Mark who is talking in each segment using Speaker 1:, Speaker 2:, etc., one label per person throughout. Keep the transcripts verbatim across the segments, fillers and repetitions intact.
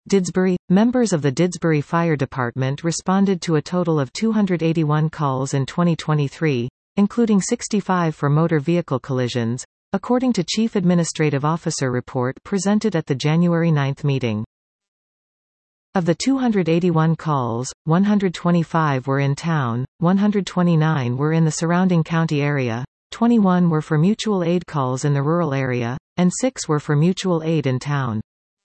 Speaker 1: Didsbury – Members of the Didsbury Fire Department responded to a total of two hundred eighty-one calls in twenty twenty-three, including sixty-five for motor vehicle collisions, according to Chief Administrative Officer report presented at the January ninth meeting. Of the two hundred eighty-one calls, one hundred twenty-five were in town, one hundred twenty-nine were in the surrounding county area, twenty-one were for mutual aid calls in the rural area, and six were for mutual aid in town.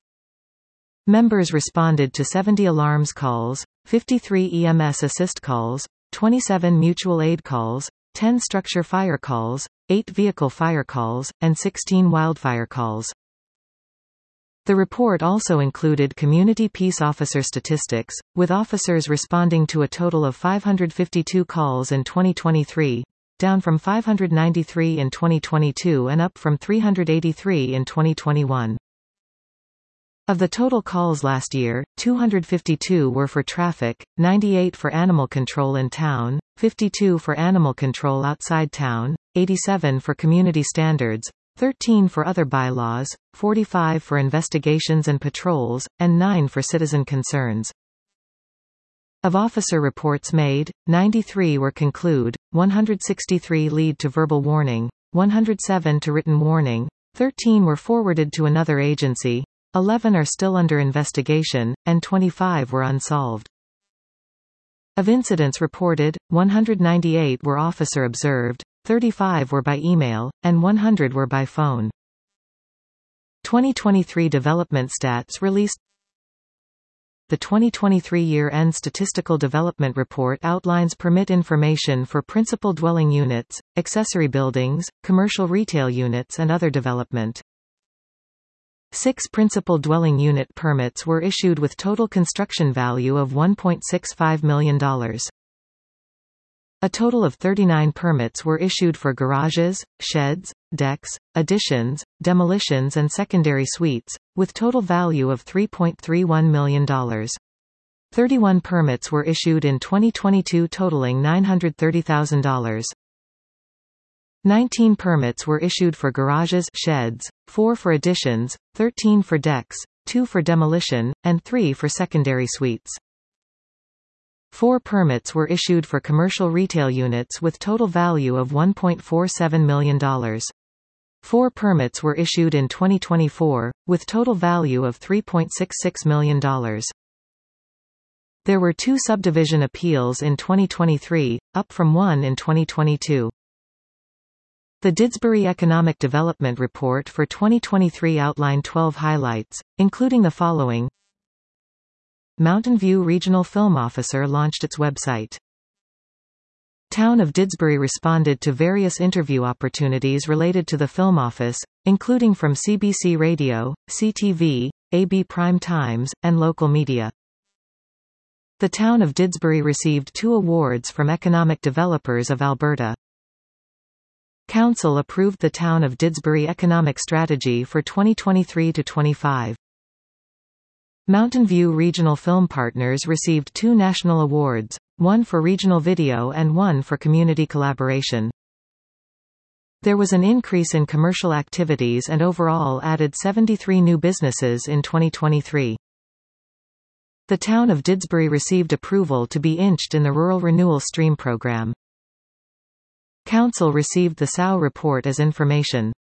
Speaker 1: Members responded to seventy alarms calls, fifty-three E M S assist calls, twenty-seven mutual aid calls, ten structure fire calls, eight vehicle fire calls, and sixteen wildfire calls. The report also included community peace officer statistics, with officers responding to a total of five hundred fifty-two calls in twenty twenty-three, down from five hundred ninety-three in twenty twenty-two and up from three hundred eighty-three in twenty twenty-one. Of the total calls last year, two hundred fifty-two were for traffic, ninety-eight for animal control in town, fifty-two for animal control outside town, eighty-seven for community standards, thirteen for other bylaws, forty-five for investigations and patrols, and nine for citizen concerns. Of officer reports made, ninety-three were conclude, one hundred sixty-three lead to verbal warning, one hundred seven to written warning, thirteen were forwarded to another agency, eleven are still under investigation, and twenty-five were unsolved. Of incidents reported, one hundred ninety-eight were officer observed, thirty-five were by email, and one hundred were by phone. twenty twenty-three development stats released. The twenty twenty-three year-end Statistical Development Report outlines permit information for principal dwelling units, accessory buildings, commercial retail units and other development. Six principal dwelling unit permits were issued with total construction value of one point six five million dollars. A total of thirty-nine permits were issued for garages, sheds, decks, additions, demolitions and secondary suites, with total value of three point three one million dollars. thirty-one permits were issued in twenty twenty-two totaling nine hundred thirty thousand dollars. nineteen permits were issued for garages, sheds, four for additions, thirteen for decks, two for demolition, and three for secondary suites. Four permits were issued for commercial retail units with total value of one point four seven million dollars. Four permits were issued in twenty twenty-four, with total value of three point six six million dollars. There were two subdivision appeals in twenty twenty-three, up from one in twenty twenty-two. The Didsbury Economic Development Report for twenty twenty-three outlined twelve highlights, including the following. Mountain View Regional Film Officer launched its website. Town of Didsbury responded to various interview opportunities related to the film office, including from C B C Radio, C T V, A B Prime Times, and local media. The town of Didsbury received two awards from Economic Developers of Alberta. Council approved the Town of Didsbury Economic Strategy for twenty twenty-three to twenty-five. Mountain View Regional Film Partners received two national awards, one for regional video and one for community collaboration. There was an increase in commercial activities and overall added seventy-three new businesses in twenty twenty-three. The town of Didsbury received approval to be inched in the Rural Renewal Stream program. Council received the S O W report as information.